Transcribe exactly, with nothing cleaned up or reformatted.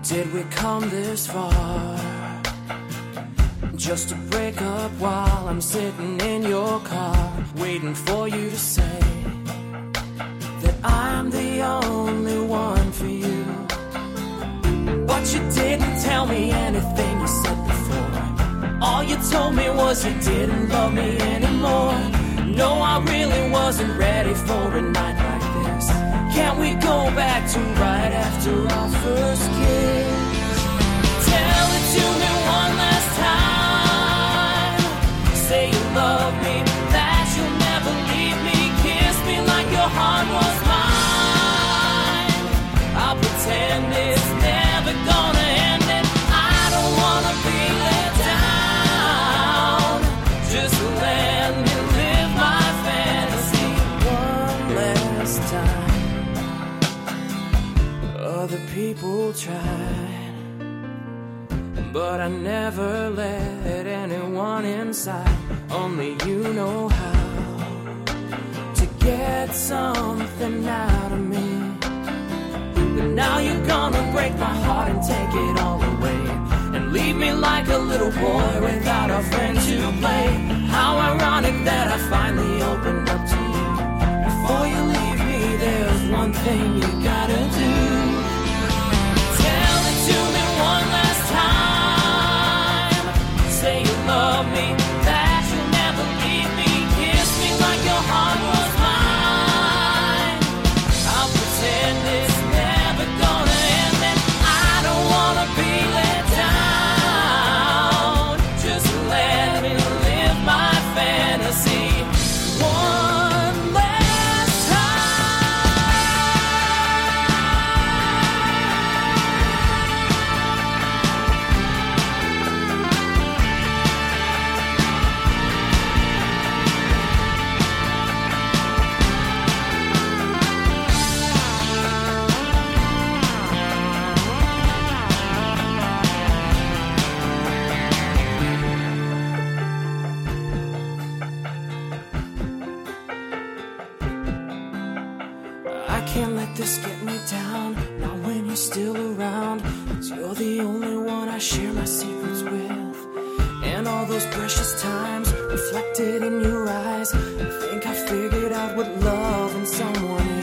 Did we come this far just to break up while I'm sitting in your car, waiting for you to say that I'm the only one for you? But you didn't tell me anything you said before. All you told me was you didn't love me anymore. No, I really wasn't ready for a night like this. Can't we go back to right after our first kiss? Tell it to me one last time. Say you love me, that you'll never leave me. Kiss me like your heart was mine. I'll pretend it's never gonna end, and I don't wanna be let down. Just let me live my fantasy one last time. Other people tried, but I never let anyone inside. Only you know how to get something out of me. But now you're gonna break my heart and take it all away, and leave me like a little boy without a friend to play. How ironic that I finally opened up to you. Before you leave me, there's one thing you gotta do. Tell it to me one last time. Say you love me, that you'll never leave me. Kiss me like your heart was mine. I'll pretend it's never gonna end, and I don't wanna be let down. Just let me live my fantasy one last I can't let this get me down, not when you're still around. 'Cause you're the only one I share my secrets with, and all those precious times reflected in your eyes. I think I figured out what love and someone